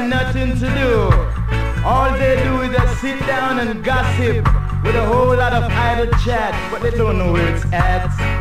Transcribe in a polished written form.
got nothing to do. All they do is just sit down and gossip with a whole lot of idle chat, but they don't know where it's at.